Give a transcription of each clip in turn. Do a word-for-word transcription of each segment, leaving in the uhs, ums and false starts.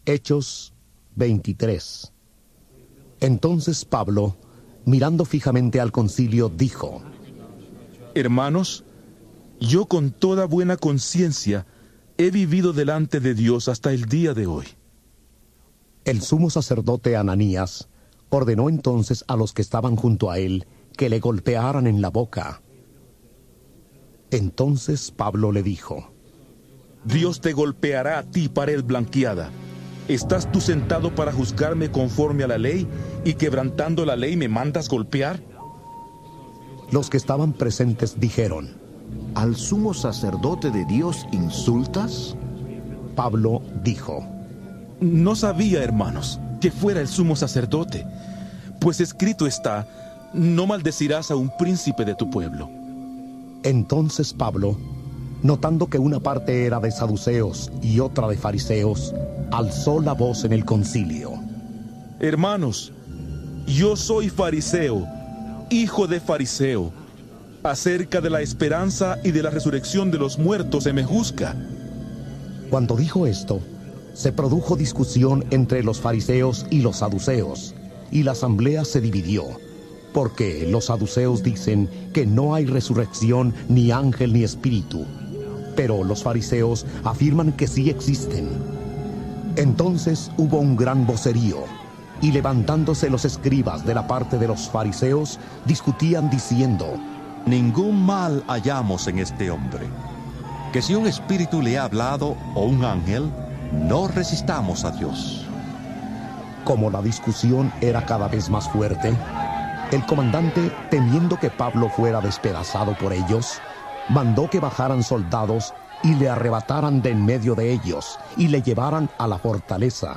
Hechos veintitrés. Entonces Pablo, mirando fijamente al concilio, dijo: Hermanos, yo con toda buena conciencia he vivido delante de Dios hasta el día de hoy. El sumo sacerdote Ananías ordenó entonces a los que estaban junto a él que le golpearan en la boca. Entonces Pablo le dijo: Dios te golpeará a ti, pared blanqueada. ¿Estás tú sentado para juzgarme conforme a la ley, y quebrantando la ley me mandas golpear? Los que estaban presentes dijeron: ¿Al sumo sacerdote de Dios insultas? Pablo dijo: No sabía, hermanos, que fuera el sumo sacerdote, pues escrito está: no maldecirás a un príncipe de tu pueblo. Entonces Pablo, notando que una parte era de saduceos y otra de fariseos, alzó la voz en el concilio: Hermanos, yo soy fariseo, hijo de fariseo. Acerca de la esperanza y de la resurrección de los muertos se me juzga. Cuando dijo esto, se produjo discusión entre los fariseos y los saduceos, y la asamblea se dividió, porque los saduceos dicen que no hay resurrección, ni ángel, ni espíritu, pero los fariseos afirman que sí existen. Entonces hubo un gran vocerío, y levantándose los escribas de la parte de los fariseos, discutían diciendo: Ningún mal hallamos en este hombre. Que si un espíritu le ha hablado o un ángel, no resistamos a Dios. Como la discusión era cada vez más fuerte, el comandante, temiendo que Pablo fuera despedazado por ellos, mandó que bajaran soldados y le arrebataran de en medio de ellos y le llevaran a la fortaleza.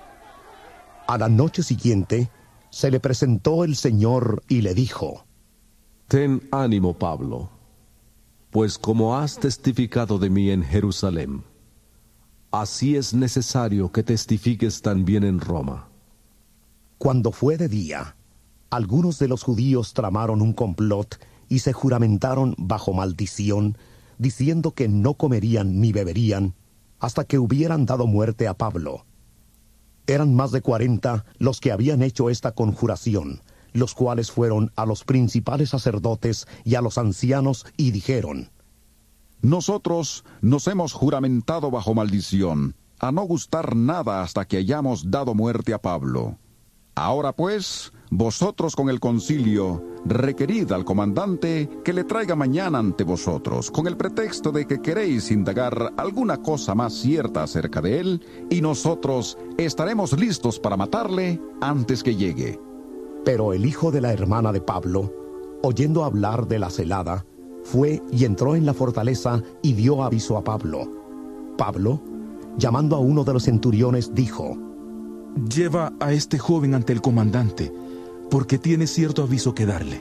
A la noche siguiente se le presentó el Señor y le dijo: Ten ánimo, Pablo, pues como has testificado de mí en Jerusalén, así es necesario que testifiques también en Roma. Cuando fue de día, algunos de los judíos tramaron un complot y se juramentaron bajo maldición, diciendo que no comerían ni beberían hasta que hubieran dado muerte a Pablo. Eran más de cuarenta los que habían hecho esta conjuración, los cuales fueron a los principales sacerdotes y a los ancianos y dijeron: Nosotros nos hemos juramentado bajo maldición, a no gustar nada hasta que hayamos dado muerte a Pablo. Ahora pues, vosotros con el concilio, requerid al comandante que le traiga mañana ante vosotros, con el pretexto de que queréis indagar alguna cosa más cierta acerca de él, y nosotros estaremos listos para matarle antes que llegue. Pero el hijo de la hermana de Pablo, oyendo hablar de la celada, fue y entró en la fortaleza y dio aviso a Pablo. Pablo, llamando a uno de los centuriones, dijo: Lleva a este joven ante el comandante, porque tiene cierto aviso que darle.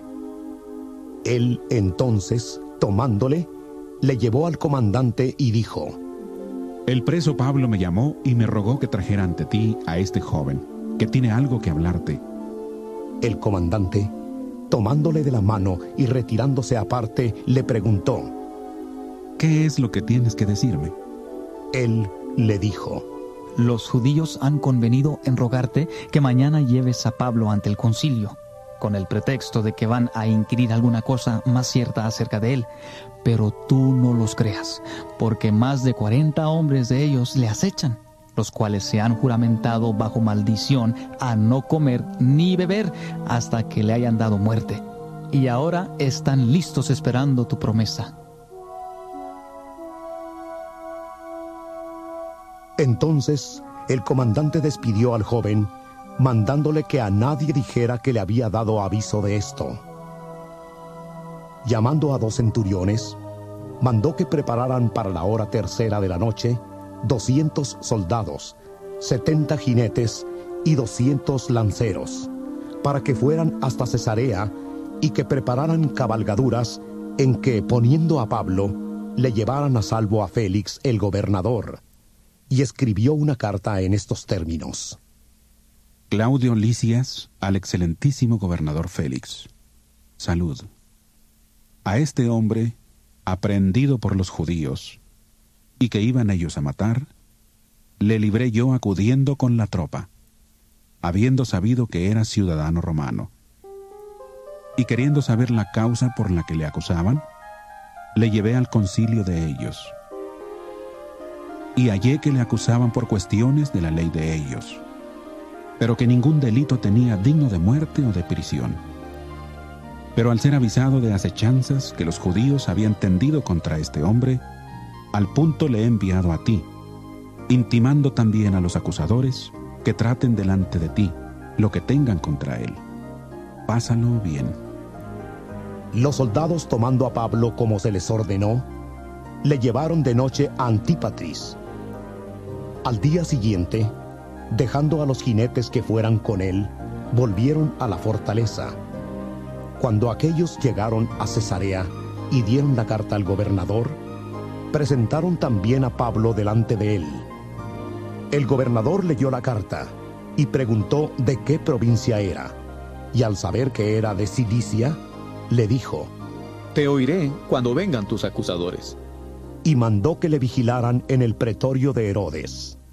Él entonces, tomándole, le llevó al comandante y dijo: El preso Pablo me llamó y me rogó que trajera ante ti a este joven, que tiene algo que hablarte. El comandante, tomándole de la mano y retirándose aparte, le preguntó: ¿Qué es lo que tienes que decirme? Él le dijo: Los judíos han convenido en rogarte que mañana lleves a Pablo ante el concilio, con el pretexto de que van a inquirir alguna cosa más cierta acerca de él. Pero tú no los creas, porque más de cuarenta hombres de ellos le acechan, los cuales se han juramentado bajo maldición a no comer ni beber hasta que le hayan dado muerte. Y ahora están listos esperando tu promesa. Entonces el comandante despidió al joven, mandándole que a nadie dijera que le había dado aviso de esto. Llamando a dos centuriones, mandó que prepararan para la hora tercera de la noche doscientos soldados, setenta jinetes y doscientos lanceros, para que fueran hasta Cesarea y que prepararan cabalgaduras en que, poniendo a Pablo, le llevaran a salvo a Félix el gobernador. Y escribió una carta en estos términos: Claudio Lisias al excelentísimo gobernador Félix. Salud. A este hombre, aprehendido por los judíos, y que iban ellos a matar, le libré yo acudiendo con la tropa, habiendo sabido que era ciudadano romano. Y queriendo saber la causa por la que le acusaban, le llevé al concilio de ellos. Y hallé que le acusaban por cuestiones de la ley de ellos, pero que ningún delito tenía digno de muerte o de prisión. Pero al ser avisado de acechanzas que los judíos habían tendido contra este hombre, al punto le he enviado a ti, intimando también a los acusadores que traten delante de ti lo que tengan contra él. Pásalo bien. Los soldados, tomando a Pablo como se les ordenó, le llevaron de noche a Antípatris. Al día siguiente, dejando a los jinetes que fueran con él, volvieron a la fortaleza. Cuando aquellos llegaron a Cesarea y dieron la carta al gobernador, presentaron también a Pablo delante de él. El gobernador leyó la carta y preguntó de qué provincia era, y al saber que era de Cilicia, le dijo: Te oiré cuando vengan tus acusadores. Y mandó que le vigilaran en el pretorio de Herodes.